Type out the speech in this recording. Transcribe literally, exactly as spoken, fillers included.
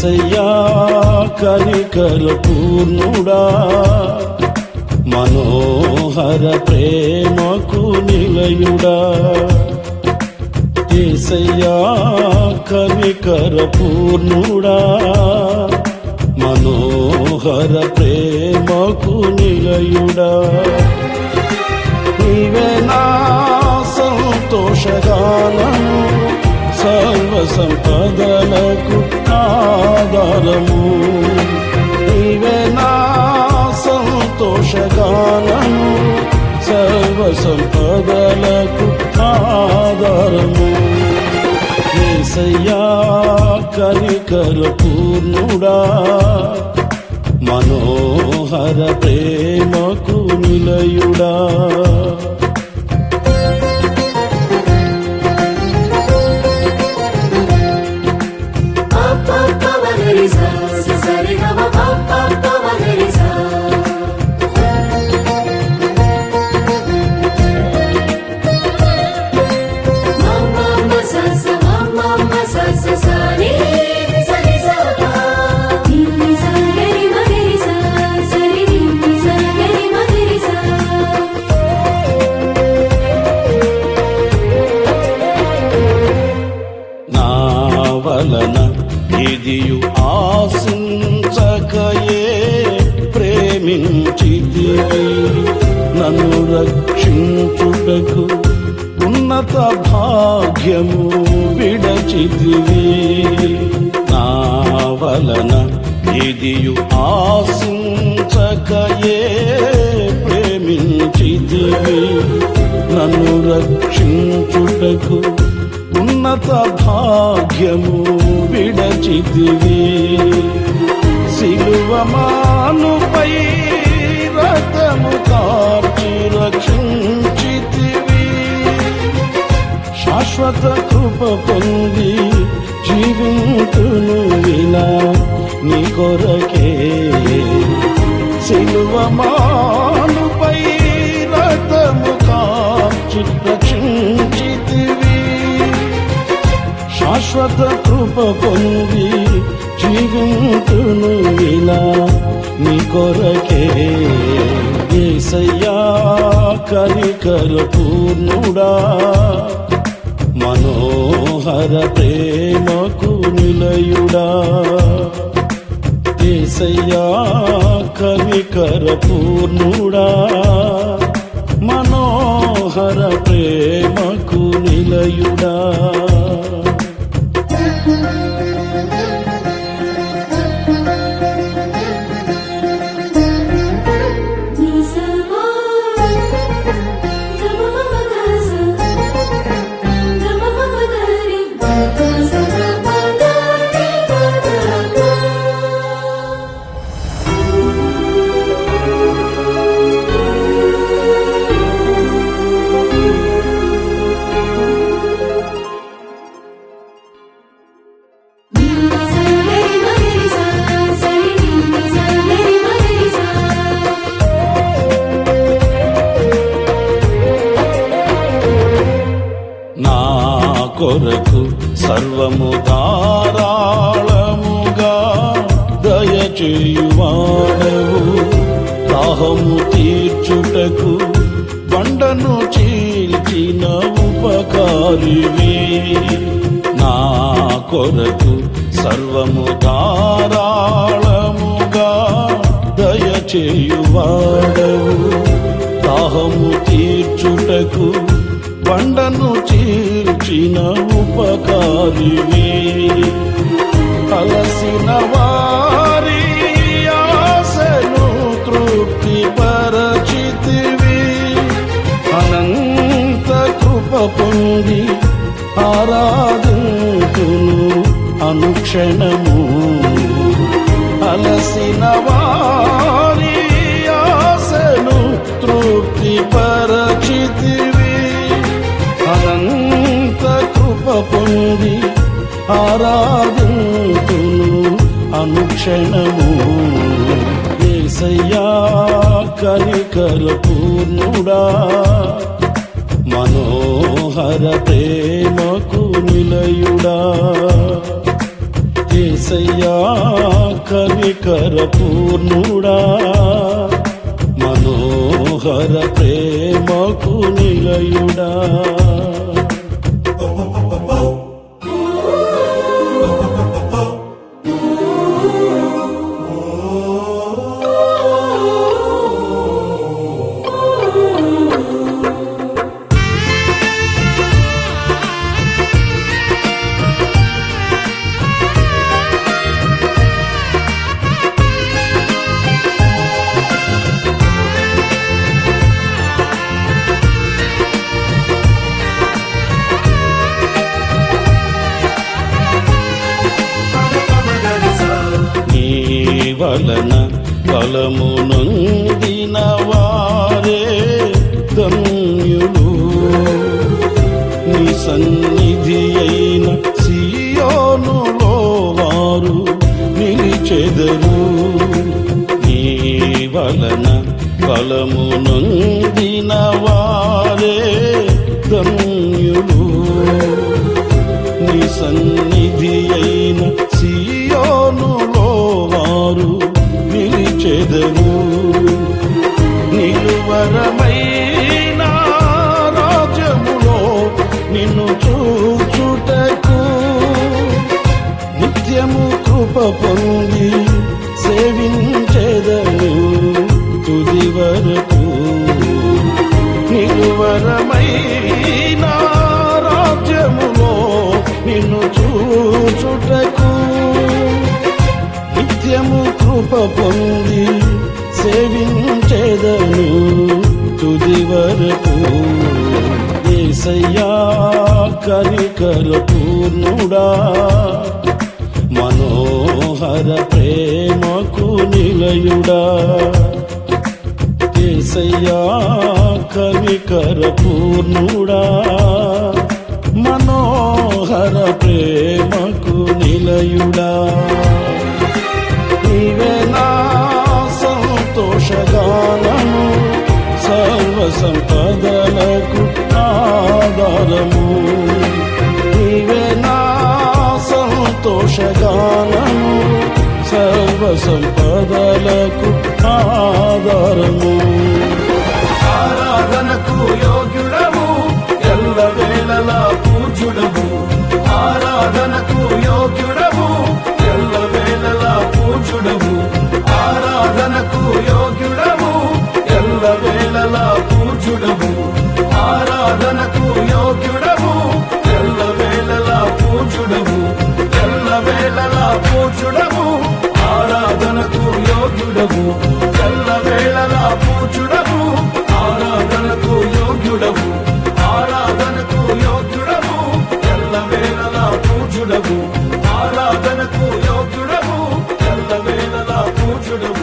యేసయ్యా కనికర పూర్ణుడా, మనోహర ప్రేమకు నిలయుడా. యేసయ్యా కనికర పూర్ణుడా, మనోహర ప్రేమకు నిలయుడా. నీవే నా సంతోషగానము, సర్వ సంపదలకు ఆధారము. నీవే నా సంతోషగానము, సర్వ సంపదలకు ఆధారము. యేసయ్యా కనికర పూర్ణుడా, మనోహర ప్రేమకు నిలయుడా. వలన ఇదియు ఆశించకయే ప్రేమించితివి, నన్ను రక్షించుటకు ఉన్నత భాగ్యము విడచితివి. నా వలన ఇదియు ఆశించకయే ప్రేమించితివి, నన్ను రక్షించుటకు ఉన్నత భాగ్యము విడచితివి. సిలువమానుపై రక్తము కార్చి రక్షించితివి, శాశ్వత కృప పొంది జీవింతును వినా నీ కొరకే. సిలువమానుపై రక్తము కార్చి రక్షించితివి, శాశ్వత కృప పొంది జీవింతును వినా నీ కొరకే. యేసయ్యా కనికర పూర్ణుడా, మనోహర ప్రేమకు నిలయుడా. యేసయ్యా కనికర పూర్ణుడా, మనోహర ప్రేమకు నిలయుడా. కొరకు సర్వము ధారాళముగా దయచేయువాడవు, దాహము తీర్చుటకు బండను చీల్చిన ఉపకారివి. నా కొరకు సర్వము ధారాళముగా దయచేయువాడవు, దాహము తీర్చుటకు బండను చీల్చిన ఉపకారివి. అలసిన వారి ఆశను తృప్తి పరచితివి, అనంత కృప పొంది ఆరాధింతును అనుక్షణము. అలసిన వారి ఆశను తృప్తి పరచితివి, అనంత కృప పొంది ఆరాధింతును అనుక్షణము. యేసయ్యా కనికర పూర్ణుడా, మనోహర ప్రేమకు నిలయుడా. యేసయ్యా కనికర పూర్ణుడా, మనోహర ప్రేమకు నిలయుడా. వలన బలము నొందిన వారే ధన్యులు, నీ సన్నిధి అయిన సియోనులో వారు నిలిచెదరు. నీ వలన బలము నొందిన వారే ధన్యులు, నీ సన్నిధి అయిన సియోనులో వారు నిలిచెదరు. నిలువరమైన రాజ్యములో నిన్ను చూచుటకు నిత్యము కృప పొంది సేవించెదను తుది వరకు. నిలువరమైన రాజ్యములో నిన్ను చూచుటకు నిత్యము కృప పొంది సేవించెదను తుది వరకు. యేసయ్యా కనికర పూర్ణుడా, మనోహర ప్రేమకు నిలయుడా. యేసయ్యా కనికర పూర్ణుడా, మనోహర ప్రేమకు నిలయుడా. నీవే నా సంతోషగానము, సర్వ సంపదలకు ఆధారము. నీవే నా సంతోషగానము, సర్వ సంపదలకు ఆధారము. ఆరాధనకు యోగ్యుడము, ఎల్ల వేళలా పూజ్యుడము. ఆరాధనకు యోగ్యుడము, ఎల్ల వేళలా పూజ్యుడము. ఆరాధనకు యోగ్యుడము, ఎల్ల వేళలా పూజ్యుడము. ఆరాధనకు యోగ్యుడము, ఎల్ల వేళలా పూజ్యుడము. ఎల్ల వేళలా పూజ్యుడము, ఆరాధనకు యోగ్యుడము. ఎల్ల వేళలా పూజ్యుడము, ఆరాధనకు యోగ్యుడము. ఆరాధనకు యోగ్యుడము, ఎల్ల వేళలా పూజ్యుడము. ఆరాధనకు యోగ్యుడము, ఎల్ల వేళలా పూజ్యుడము.